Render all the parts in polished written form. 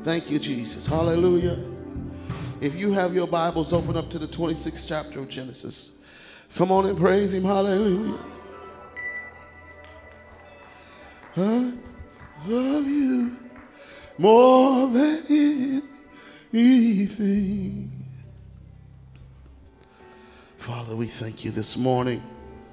Thank you, Jesus. Hallelujah. If you have your Bibles, open up to the 26th chapter of Genesis. Come on and praise him. Hallelujah. I love you more than anything. Father, we thank you this morning,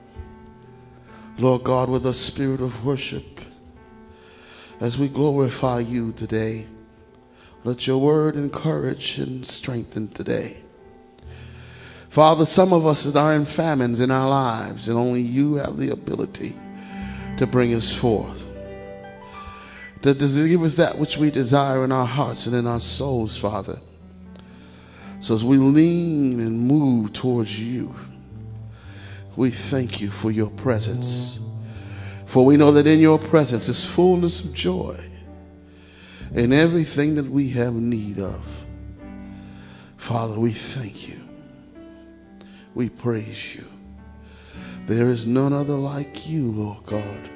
Lord God, with a spirit of worship as we glorify you today. Let your word encourage and strengthen today. Father, some of us are in famines in our lives, and only you have the ability to bring us forth, to give us that which we desire in our hearts and in our souls, Father. So as we lean and move towards you, we thank you for your presence. For we know that in your presence is fullness of joy and everything that we have need of. Father, we thank you. We praise you. There is none other like you, Lord God.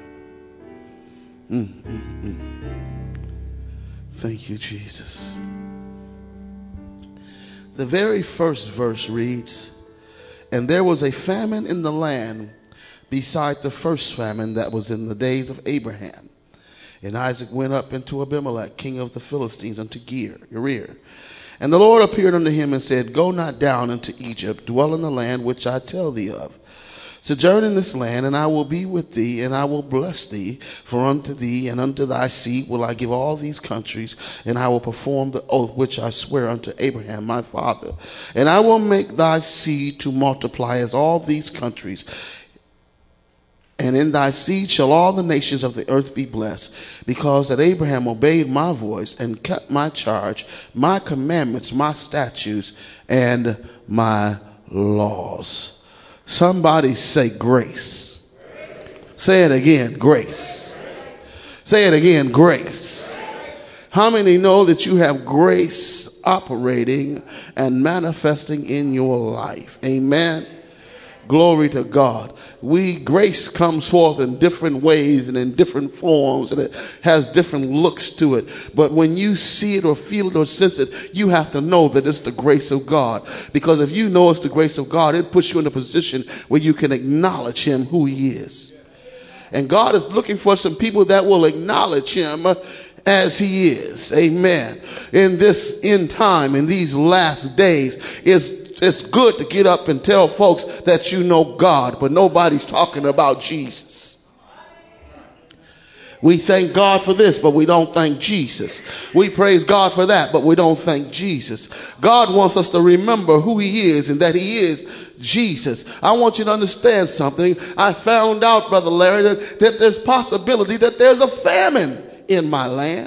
Thank you, Jesus. The very first verse reads, "And there was a famine in the land beside the first famine that was in the days of Abraham. And Isaac went up into Abimelech, king of the Philistines, unto Gerar. And the Lord appeared unto him and said, Go not down into Egypt, dwell in the land which I tell thee of. Sojourn in this land, and I will be with thee, and I will bless thee. For unto thee and unto thy seed will I give all these countries, and I will perform the oath which I swear unto Abraham my father. And I will make thy seed to multiply as all these countries. And in thy seed shall all the nations of the earth be blessed, because that Abraham obeyed my voice and kept my charge, my commandments, my statutes, and my laws." Somebody say grace. Say it again, grace. Say it again, grace. How many know that you have grace operating and manifesting in your life? Amen. Glory to God. Grace comes forth in different ways and in different forms, and it has different looks to it. But when you see it or feel it or sense it, you have to know that it's the grace of God. Because if you know it's the grace of God, it puts you in a position where you can acknowledge him who he is. And God is looking for some people that will acknowledge him as he is. Amen. In this end time, in these last days, it's good to get up and tell folks that you know God, but nobody's talking about Jesus. We thank God for this, but we don't thank Jesus. We praise God for that, but we don't thank Jesus. God wants us to remember who he is and that he is Jesus. I want you to understand something. I found out, Brother Larry, that there's possibility that there's a famine in my land.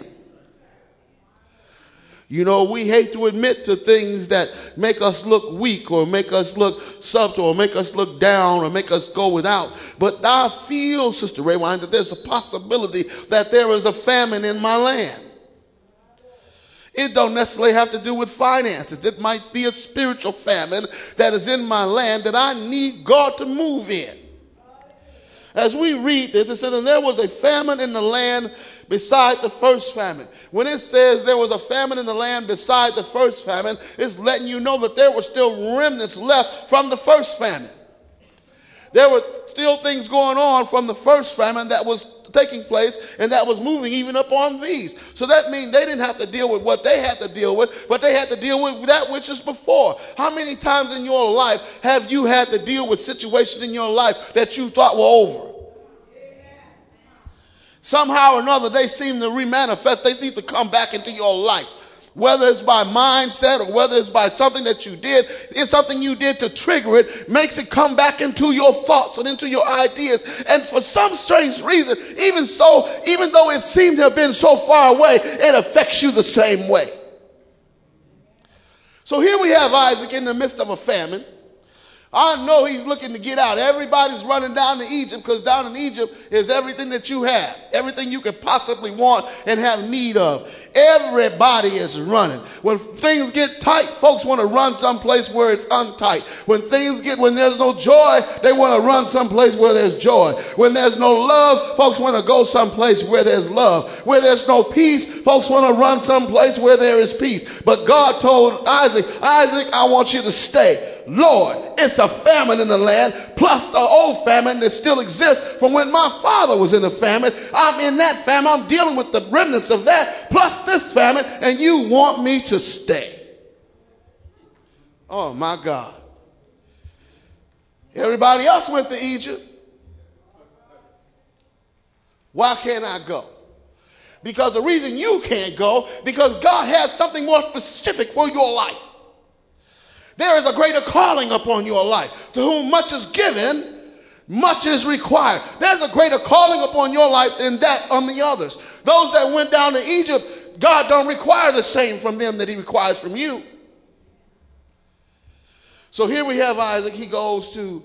You know, we hate to admit to things that make us look weak or make us look subtle or make us look down or make us go without. But I feel, Sister Raywine, that there's a possibility that there is a famine in my land. It don't necessarily have to do with finances. It might be a spiritual famine that is in my land that I need God to move in. As we read this, it says, and there was a famine in the land beside the first famine. When it says there was a famine in the land beside the first famine, it's letting you know that there were still remnants left from the first famine. There were still things going on from the first famine that was taking place and that was moving even upon these. So that means they didn't have to deal with what they had to deal with, but they had to deal with that which is before. How many times in your life have you had to deal with situations in your life that you thought were over? Somehow or another, they seem to remanifest. They seem to come back into your life. Whether it's by mindset or whether it's by something that you did, it's something you did to trigger it, makes it come back into your thoughts and into your ideas. And for some strange reason, even though it seemed to have been so far away, it affects you the same way. So here we have Isaac in the midst of a famine. I know he's looking to get out. Everybody's running down to Egypt because down in Egypt is everything that you have, everything you could possibly want and have need of. Everybody is running. When things get tight, folks want to run someplace where it's untight. When there's no joy, they want to run someplace where there's joy. When there's no love, folks want to go someplace where there's love. Where there's no peace, folks want to run someplace where there is peace. But God told Isaac, I want you to stay. Lord, it's a famine in the land, plus the old famine that still exists from when my father was in the famine. I'm in that famine. I'm dealing with the remnants of that, plus this famine, and you want me to stay. Oh, my God. Everybody else went to Egypt. Why can't I go? Because the reason you can't go, because God has something more specific for your life. There is a greater calling upon your life. To whom much is given, much is required. There's a greater calling upon your life than that on the others. Those that went down to Egypt, God don't require the same from them that he requires from you. So here we have Isaac. He goes into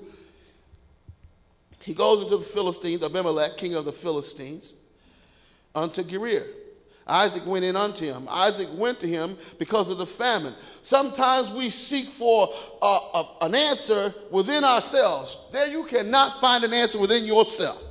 the Philistines, Abimelech, king of the Philistines, unto Gerar. Isaac went in unto him. Isaac went to him because of the famine. Sometimes we seek for an answer within ourselves. There you cannot find an answer within yourself.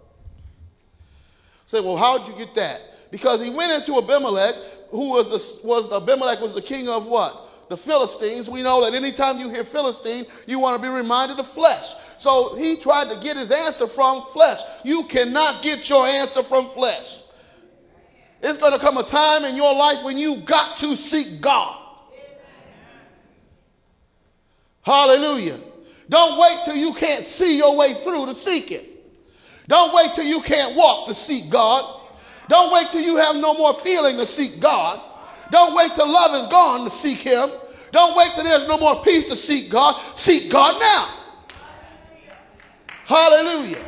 Say, well, how did you get that? Because he went into Abimelech, who Abimelech was the king of what? The Philistines. We know that anytime you hear Philistine, you want to be reminded of flesh. So he tried to get his answer from flesh. You cannot get your answer from flesh. It's going to come a time in your life when you got to seek God. Hallelujah. Don't wait till you can't see your way through to seek it. Don't wait till you can't walk to seek God. Don't wait till you have no more feeling to seek God. Don't wait till love is gone to seek him. Don't wait till there's no more peace to seek God. Seek God now. Hallelujah.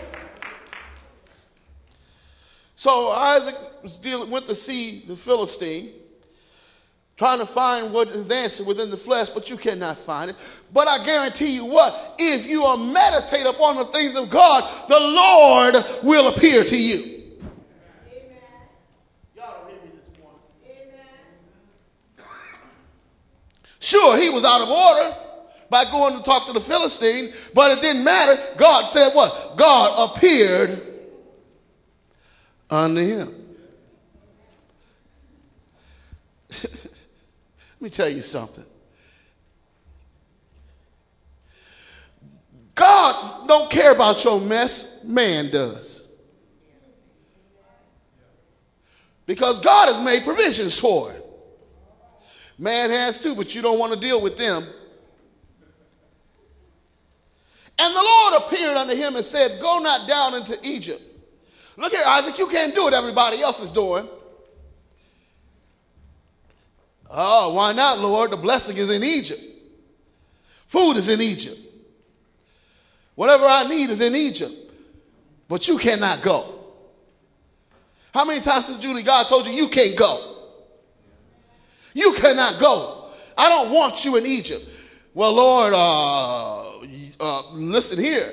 So Isaac went to see the Philistine, trying to find what his answer within the flesh, but you cannot find it. But I guarantee you what? If you are meditate upon the things of God, the Lord will appear to you. Amen. Y'all don't hear me this morning. Amen. Sure, he was out of order by going to talk to the Philistine, but it didn't matter. God said what? God appeared unto him. Let me tell you something. God don't care about your mess. Man does. Because God has made provisions for it. Man has too, but you don't want to deal with them. And the Lord appeared unto him and said, go not down into Egypt. Look here, Isaac, you can't do what everybody else is doing. Oh, why not, Lord? The blessing is in Egypt. Food is in Egypt. Whatever I need is in Egypt. But you cannot go. How many times has Julie, God told you, you can't go? You cannot go. I don't want you in Egypt. Well, Lord, listen here.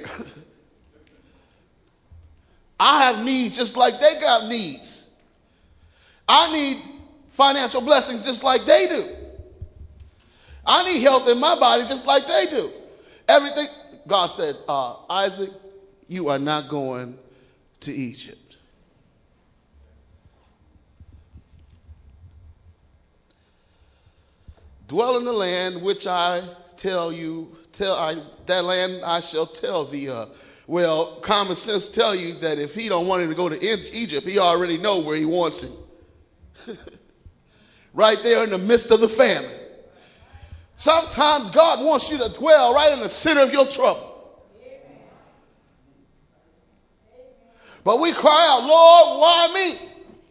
I have needs just like they got needs. I need financial blessings just like they do. I need health in my body just like they do. Everything. God said, Isaac, you are not going to Egypt. Dwell in the land which I tell you, that land I shall tell thee of. Well, common sense tell you that if he don't want him to go to Egypt, he already know where he wants him. Right there in the midst of the famine. Sometimes God wants you to dwell right in the center of your trouble. But we cry out, Lord, why me?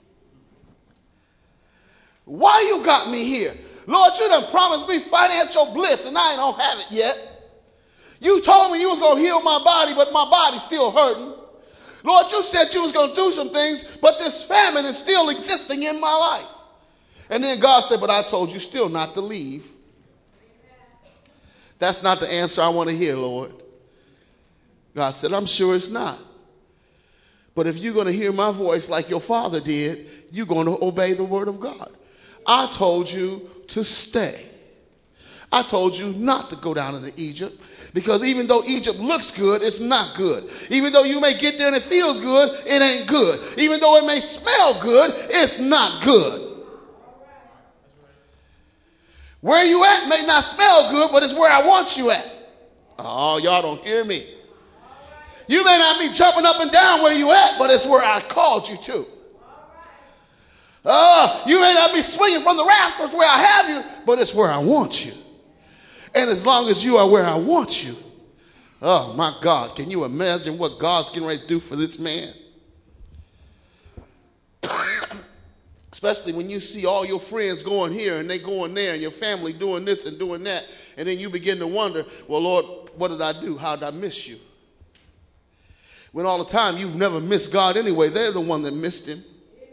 Why you got me here? Lord, you done promised me financial bliss and I don't have it yet. You told me you was going to heal my body, but my body's still hurting. Lord, you said you was going to do some things, but this famine is still existing in my life. And then God said, but I told you still not to leave. That's not the answer I want to hear, Lord. God said, I'm sure it's not. But if you're going to hear my voice like your father did, you're going to obey the word of God. I told you to stay. I told you not to go down into Egypt, because even though Egypt looks good, it's not good. Even though you may get there and it feels good, it ain't good. Even though it may smell good, it's not good. Where you at may not smell good, but it's where I want you at. Oh, y'all don't hear me. You may not be jumping up and down where you at, but it's where I called you to. You may not be swinging from the rafters where I have you, but it's where I want you. And as long as you are where I want you, oh my God, can you imagine what God's getting ready to do for this man? Especially when you see all your friends going here and they going there and your family doing this and doing that. And then you begin to wonder, well, Lord, what did I do? How did I miss you? When all the time you've never missed God anyway. They're the one that missed him.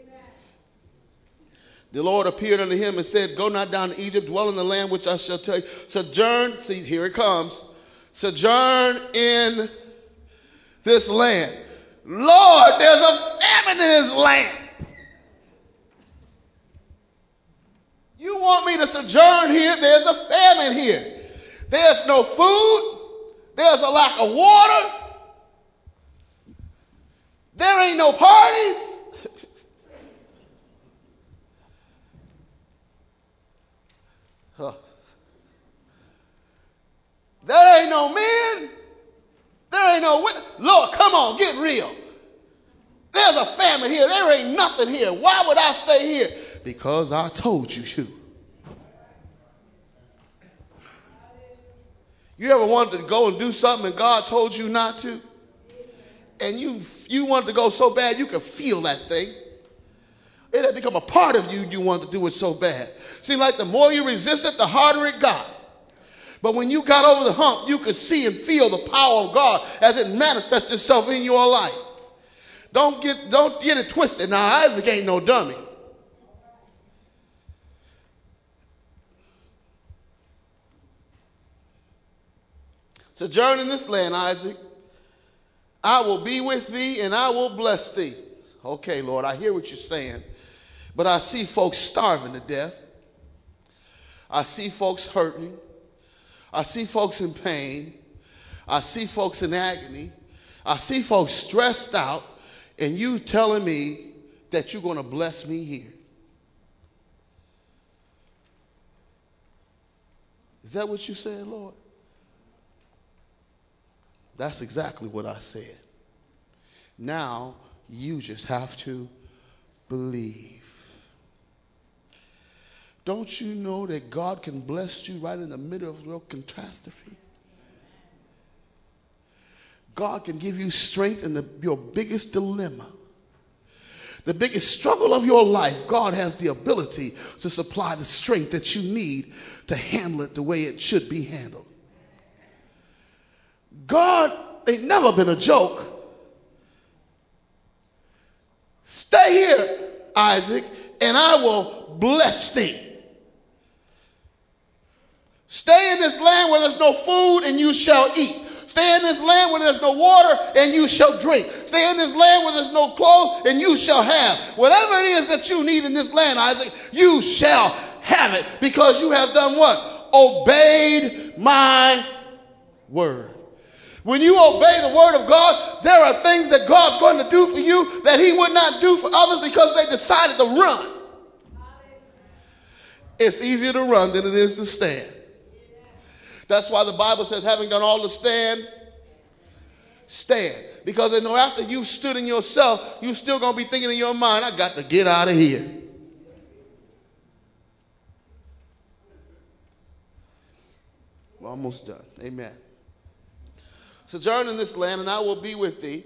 The Lord appeared unto him and said, go not down to Egypt, dwell in the land which I shall tell you. Sojourn, see, here it comes. Sojourn in this land. Lord, there's a famine in this land. You want me to sojourn here? There's a famine here. There's no food. There's a lack of water. There ain't no parties. There ain't no men. There ain't no women. Lord, come on, get real. There's a famine here. There ain't nothing here. Why would I stay here? Because I told you to. You ever wanted to go and do something and God told you not to? And you wanted to go so bad you could feel that thing. It had become a part of you. You wanted to do it so bad. Seemed like the more you resisted, the harder it got. But when you got over the hump, you could see and feel the power of God as it manifests itself in your life. Don't get it twisted. Now, Isaac ain't no dummy. Sojourn in this land, Isaac. I will be with thee and I will bless thee. Okay, Lord, I hear what you're saying. But I see folks starving to death. I see folks hurting. I see folks in pain. I see folks in agony. I see folks stressed out. And you telling me that you're going to bless me here. Is that what you said, Lord? That's exactly what I said. Now you just have to believe. Don't you know that God can bless you right in the middle of your catastrophe? God can give you strength in your biggest dilemma. The biggest struggle of your life, God has the ability to supply the strength that you need to handle it the way it should be handled. God ain't never been a joke. Stay here, Isaac, and I will bless thee. Stay in this land where there's no food and you shall eat. Stay in this land where there's no water and you shall drink. Stay in this land where there's no clothes and you shall have. Whatever it is that you need in this land, Isaac, you shall have it because you have done what? Obeyed my word. When you obey the word of God, there are things that God's going to do for you that he would not do for others because they decided to run. It's easier to run than it is to stand. That's why the Bible says, having done all to stand, stand. Because they know after you've stood in yourself, you're still going to be thinking in your mind, I got to get out of here. We're almost done. Amen. Sojourn in this land, and I will be with thee.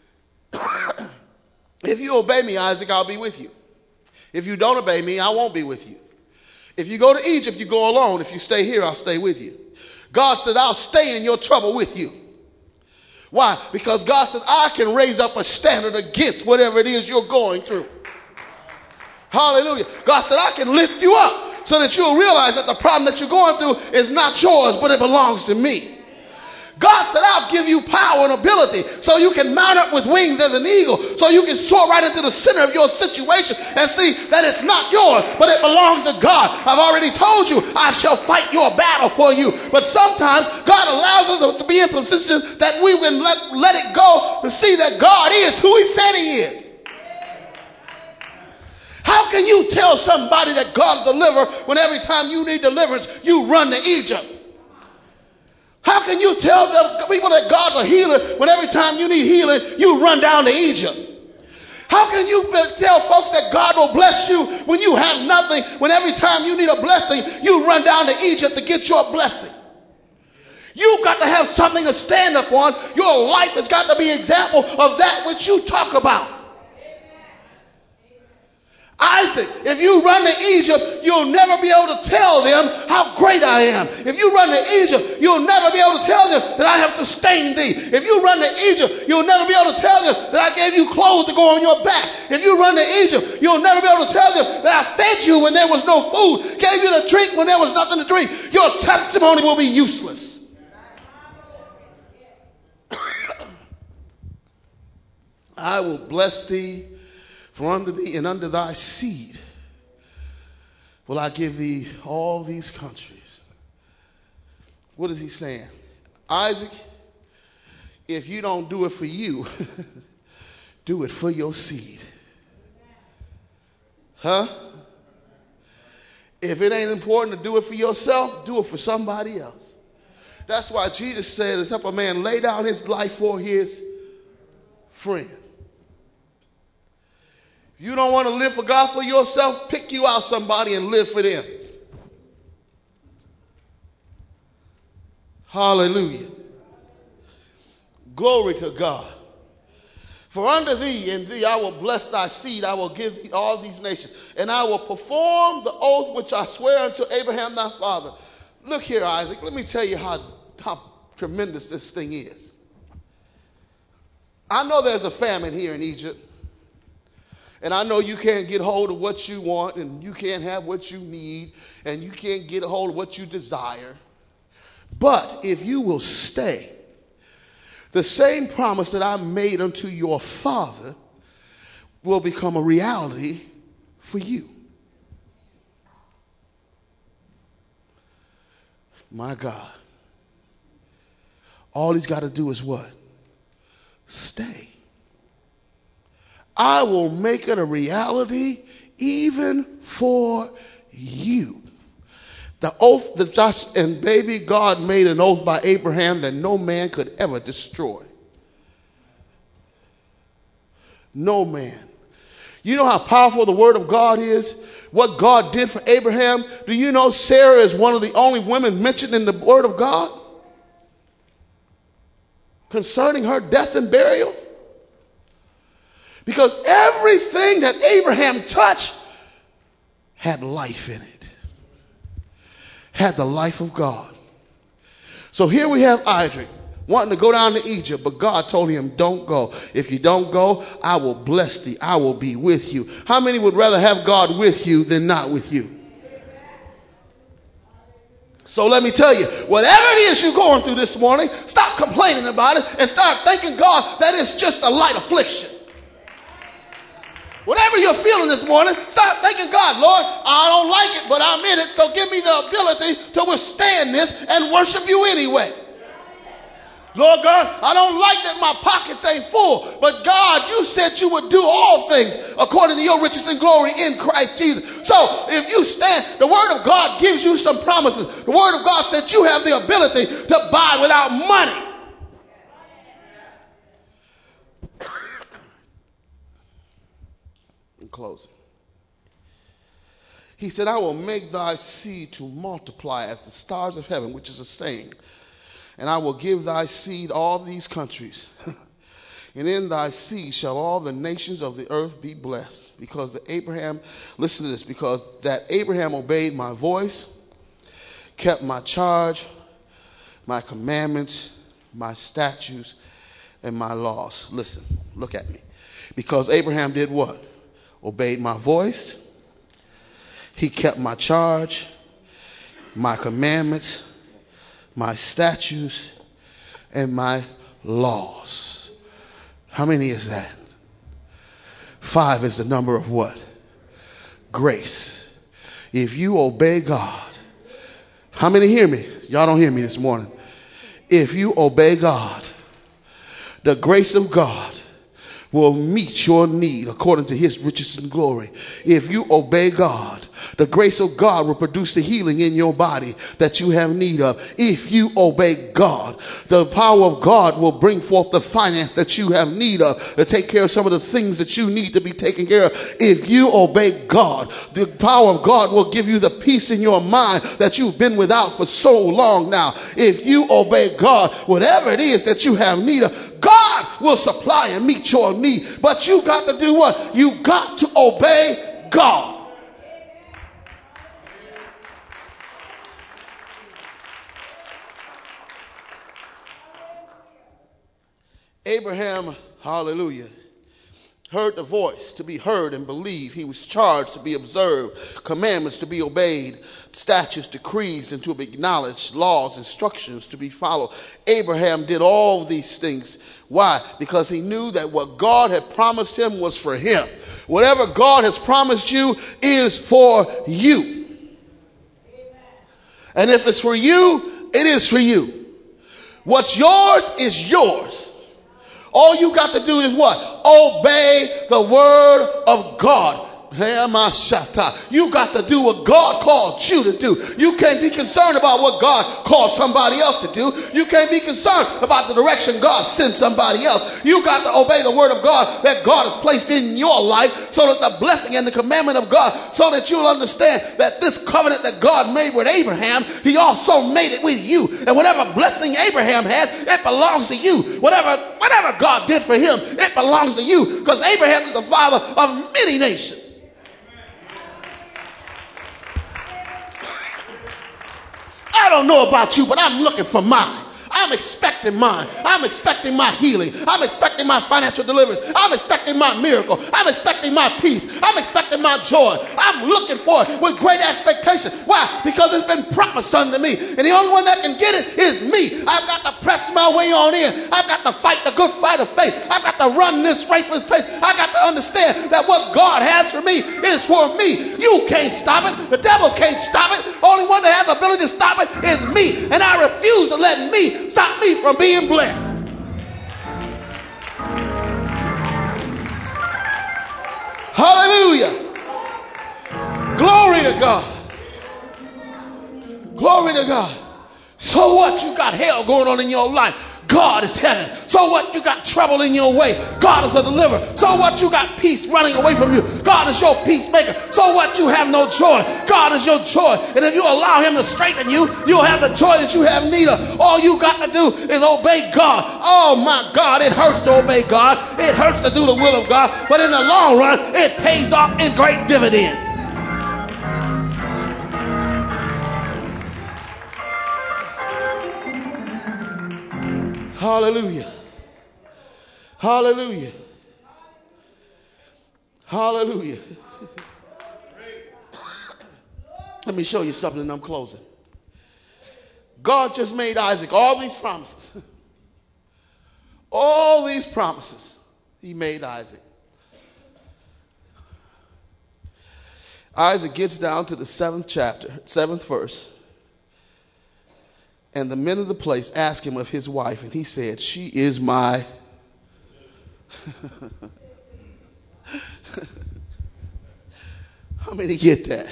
If you obey me, Isaac, I'll be with you. If you don't obey me, I won't be with you. If you go to Egypt, you go alone. If you stay here, I'll stay with you. God says, I'll stay in your trouble with you. Why? Because God says, I can raise up a standard against whatever it is you're going through. Hallelujah. God said, I can lift you up. so that you'll realize that the problem that you're going through is not yours, but it belongs to me. God said, I'll give you power and ability so you can mount up with wings as an eagle, so you can soar right into the center of your situation and see that it's not yours, but it belongs to God. I've already told you, I shall fight your battle for you. But sometimes God allows us to be in position that we can let it go to see that God is who he said he is. How can you tell somebody that God's deliverer when every time you need deliverance, you run to Egypt? How can you tell the people that God's a healer when every time you need healing, you run down to Egypt? How can you tell folks that God will bless you when you have nothing, when every time you need a blessing, you run down to Egypt to get your blessing? You've got to have something to stand up on. Your life has got to be an example of that which you talk about. Isaac, if you run to Egypt, you'll never be able to tell them how great I am. If you run to Egypt, you'll never be able to tell them that I have sustained thee. If you run to Egypt, you'll never be able to tell them that I gave you clothes to go on your back. If you run to Egypt, you'll never be able to tell them that I fed you when there was no food, gave you the drink when there was nothing to drink. Your testimony will be useless. I will bless thee. For unto thee and unto thy seed will I give thee all these countries. What is he saying? Isaac, if you don't do it for you, do it for your seed. Huh? If it ain't important to do it for yourself, do it for somebody else. That's why Jesus said, except a man lay down his life for his friend. You don't want to live for God for yourself, pick you out somebody and live for them. Hallelujah. Glory to God. For unto thee and thee I will bless thy seed, I will give thee all these nations, and I will perform the oath which I swear unto Abraham thy father. Look here, Isaac, let me tell you how tremendous this thing is. I know there's a famine here in Egypt. And I know you can't get hold of what you want, and you can't have what you need, and you can't get a hold of what you desire. But if you will stay, the same promise that I made unto your father will become a reality for you. My God. All he's got to do is what? Stay. I will make it a reality even for you. The oath that Joshua and baby God made an oath by Abraham that no man could ever destroy. No man. You know how powerful the word of God is? What God did for Abraham? Do you know Sarah is one of the only women mentioned in the word of God concerning her death and burial? Because everything that Abraham touched had life in it. Had the life of God. So here we have Isaac wanting to go down to Egypt, but God told him, don't go. If you don't go, I will bless thee. I will be with you. How many would rather have God with you than not with you? So let me tell you, whatever it is you're going through this morning, stop complaining about it and start thanking God that it's just a light affliction. Whatever you're feeling this morning, start thanking God, Lord, I don't like it, but I'm in it, so give me the ability to withstand this and worship you anyway. Lord God, I don't like that my pockets ain't full, but God, you said you would do all things according to your riches and glory in Christ Jesus. So if you stand, the word of God gives you some promises. The word of God said you have the ability to buy without money. Closing. He said, I will make thy seed to multiply as the stars of heaven, which is a saying, and I will give thy seed all these countries. And in thy seed shall all the nations of the earth be blessed. Because Abraham, listen to this, because that Abraham obeyed my voice, kept my charge, my commandments, my statutes, and my laws. Listen, look at me. Because Abraham did what? Obeyed my voice. He kept my charge, my commandments, my statutes, and my laws. How many is that? 5 is the number of what? Grace. If you obey God, how many hear me? Y'all don't hear me this morning. If you obey God, the grace of God will meet your need according to his riches and glory. If you obey God, the grace of God will produce the healing in your body that you have need of. If you obey God, the power of God will bring forth the finance that you have need of to take care of some of the things that you need to be taken care of. If you obey God, the power of God will give you the peace in your mind that you've been without for so long now. If you obey God, whatever it is that you have need of, God will supply and meet your need. But you got to do what? You got to obey God. Abraham, hallelujah, heard the voice to be heard and believed. He was charged to be observed, commandments to be obeyed, statutes, decrees, and to be acknowledged, laws, instructions to be followed. Abraham did all these things. Why? Because he knew that what God had promised him was for him. Whatever God has promised you is for you. And if it's for you, it is for you. What's yours is yours. All you got to do is what? Obey the word of God. You got to do what God called you to do. You can't be concerned about what God called somebody else to do. You can't be concerned about the direction God sent somebody else. You got to obey the word of God that God has placed in your life, so that the blessing and the commandment of God, so that you'll understand that this covenant that God made with Abraham, he also made it with you. And whatever blessing Abraham had, it belongs to you. Whatever God did for him, it belongs to you, because Abraham is the father of many nations. I don't know about you, but I'm looking for mine. I'm expecting mine. I'm expecting my healing. I'm expecting my financial deliverance. I'm expecting my miracle. I'm expecting my peace. I'm expecting my joy. I'm looking for it with great expectation. Why? Because it's been promised unto me. And the only one that can get it is me. I've got to press my way on in. I've got to fight the good fight of faith. I've got to run this race with faith. I've got to understand that what God has for me is for me. You can't stop it. The devil can't stop it. Only one that has the ability to stop it is me. And I refuse to let me stop me from being blessed. Hallelujah. Glory to God. Glory to God. So what? You got hell going on in your life. God is heaven. So what? You got trouble in your way. God is a deliverer. So what? You got peace running away from you. God is your peacemaker. So what? You have no joy. God is your joy. And if you allow him to strengthen you, you'll have the joy that you have need of. All you got to do is obey God. Oh my God, it hurts to obey God. It hurts to do the will of God. But in the long run, it pays off in great dividends. Hallelujah. Hallelujah. Hallelujah. Let me show you something and I'm closing. God just made Isaac all these promises. All these promises he made Isaac. Isaac gets down to the 7th chapter, 7th verse. And the men of the place asked him of his wife, and he said, she is my... How many get that?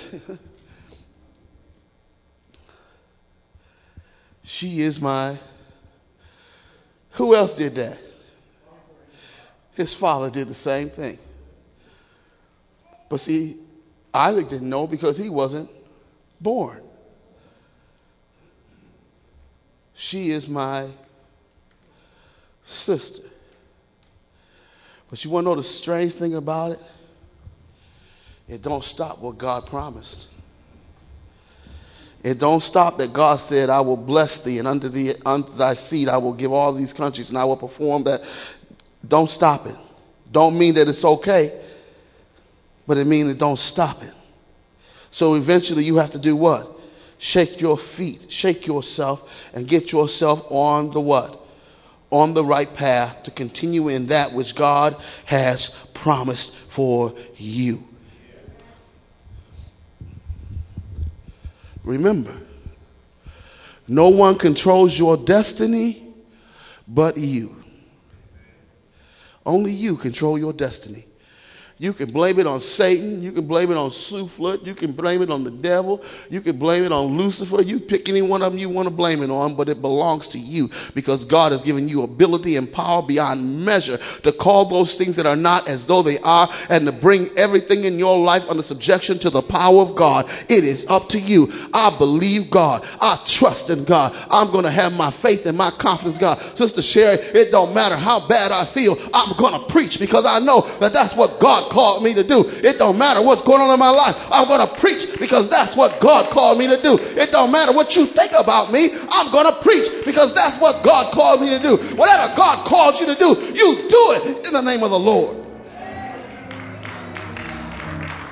She is my... Who else did that? His father did the same thing. But see, Isaac didn't know because he wasn't born. She is my sister. But you want to know the strange thing about it? It don't stop what God promised. It don't stop that God said, I will bless thee, and unto thy seed I will give all these countries, and I will perform that. Don't stop it. Don't mean that it's okay, but it means it don't stop it. So eventually you have to do what? Shake your feet, shake yourself, and get yourself on the what? On the right path to continue in that which God has promised for you. Remember, no one controls your destiny but you. Only you control your destiny. You can blame it on Satan. You can blame it on Suflet. You can blame it on the devil. You can blame it on Lucifer. You pick any one of them you want to blame it on, but it belongs to you because God has given you ability and power beyond measure to call those things that are not as though they are and to bring everything in your life under subjection to the power of God. It is up to you. I believe God. I trust in God. I'm going to have my faith and my confidence in God. Sister Sherry, it don't matter how bad I feel. I'm going to preach because I know that that's what God called me to do. It don't matter what's going on in my life. I'm going to preach because that's what God called me to do. It don't matter what you think about me. I'm going to preach because that's what God called me to do. Whatever God called you to do, you do it in the name of the Lord.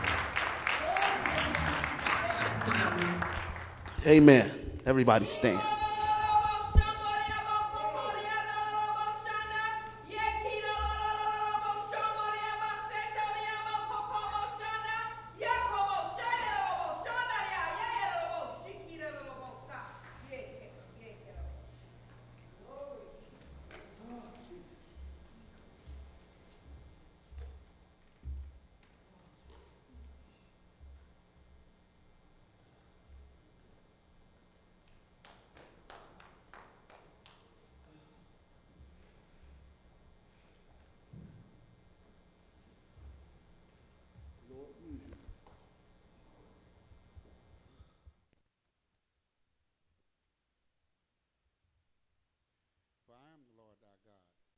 Amen. Everybody stand.